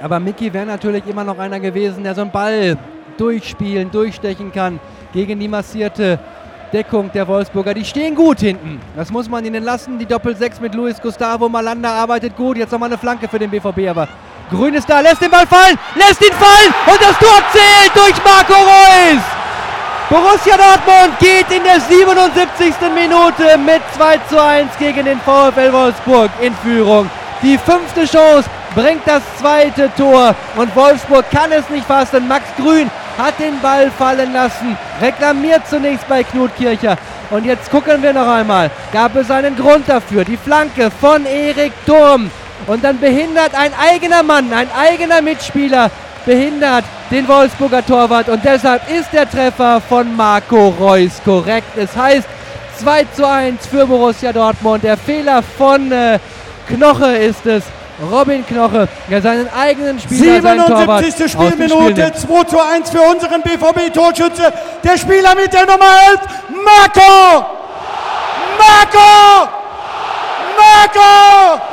Aber Micky wäre natürlich immer noch einer gewesen, der so einen Ball durchspielen, durchstechen kann gegen die massierte Deckung der Wolfsburger. Die stehen gut hinten. Das muss man ihnen lassen. Die Doppel-6 mit Luis Gustavo Malanda arbeitet gut. Jetzt nochmal eine Flanke für den BVB, aber Grün ist da, lässt den Ball fallen, lässt ihn fallen und das Tor zählt durch Marco Reus. Borussia Dortmund geht in der 77. Minute mit 2:1 gegen den VfL Wolfsburg in Führung. Die 5. Chance bringt das 2. Tor und Wolfsburg kann es nicht fassen. Max Grün hat den Ball fallen lassen, reklamiert zunächst bei Knut Kircher. Und jetzt gucken wir noch einmal, gab es einen Grund dafür, die Flanke von Erik Durm. Und dann behindert ein eigener Mann, ein eigener Mitspieler, behindert den Wolfsburger Torwart. Und deshalb ist der Treffer von Marco Reus korrekt. Es heißt 2:1 für Borussia Dortmund. Der Fehler von Knoche ist es. Robin Knoche, der seinen eigenen Spieler, seinen Torwart 77. Spielminute, 2:1 für unseren BVB-Torschütze. Der Spieler mit der Nummer 11, Marco! Marco! Marco!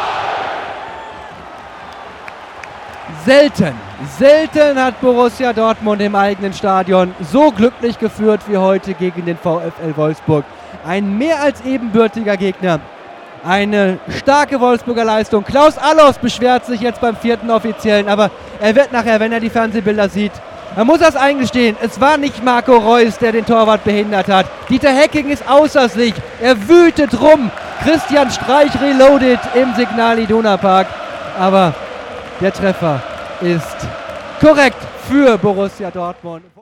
Selten hat Borussia Dortmund im eigenen Stadion so glücklich geführt wie heute gegen den VfL Wolfsburg. Ein mehr als ebenbürtiger Gegner. Eine starke Wolfsburger Leistung. Klaus Allofs beschwert sich jetzt beim 4. Offiziellen, aber er wird nachher, wenn er die Fernsehbilder sieht, er muss das eingestehen. Es war nicht Marco Reus, der den Torwart behindert hat. Dieter Hecking ist außer sich. Er wütet rum. Christian Streich reloaded im Signal Iduna Park. Aber der Treffer ist korrekt für Borussia Dortmund.